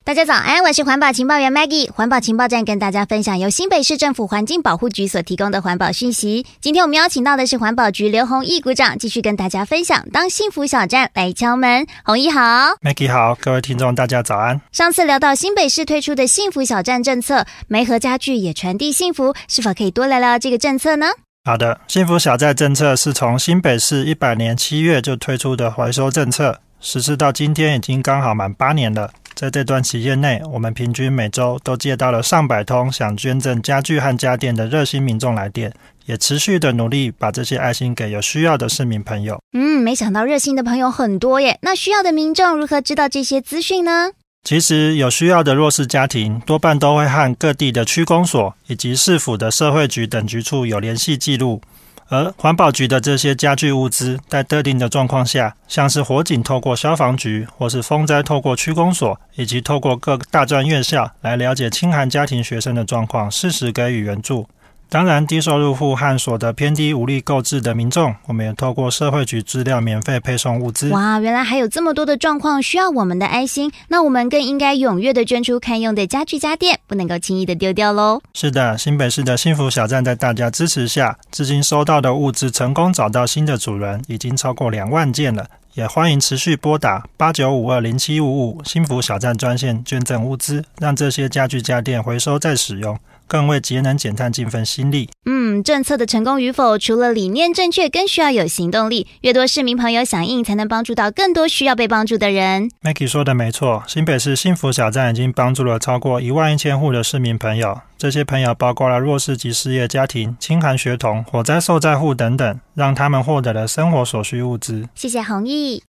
大家早安，我是环保情报员 Maggie。环保情报站跟大家分享由新北市政府环境保护局所提供的环保讯息。今天我们邀请到的是环保局刘弘毅股长，继续跟大家分享当幸福小站来敲门。弘毅好。 Maggie 好，各位听众大家早安。 上次聊到新北市推出的幸福小站政策，媒合家具也传递幸福，是否可以多聊聊这个政策呢？ 好的，幸福小站政策是从新北市100年7月就推出的回收政策，实施到今天已经刚好满8年了。在这段期间内，我们平均每周都接到了上百通想捐赠家具和家电的热心民众来电，也持续的努力把这些爱心给有需要的市民朋友。 没想到热心的朋友很多耶，那需要的民众如何知道这些资讯呢？ 其实有需要的弱势家庭多半都会和各地的区公所以及市府的社会局等局处有联系记录，而环保局的这些家具物资在特定的状况下，像是火警透过消防局，或是风灾透过区公所，以及透过各大专院校来了解清寒家庭学生的状况，适时给予援助。当然低收入户和所得偏低无力购置的民众，我们也透过社会局资料免费配送物资。 哇，原来还有这么多的状况需要我们的爱心，那我们更应该踊跃的捐出堪用的家具家电，不能够轻易的丢掉咯。 是的，新北市的幸福小站在大家支持下，至今收到的物资成功找到新的主人，已经超过2万件了。也欢迎持续拨打89520755幸福小站专线捐赠物资，让这些家具家电回收再使用，更为节能减碳尽份心力。 政策的成功与否，除了理念正确，更需要有行动力。越多市民朋友响应，才能帮助到更多需要被帮助的人。 Maggie 说的没错，新北市幸福小站已经帮助了超过11000户的市民朋友，这些朋友包括了弱势及失业家庭、清寒学童、火灾受灾户等等，让他们获得了生活所需物资。 谢谢弘毅。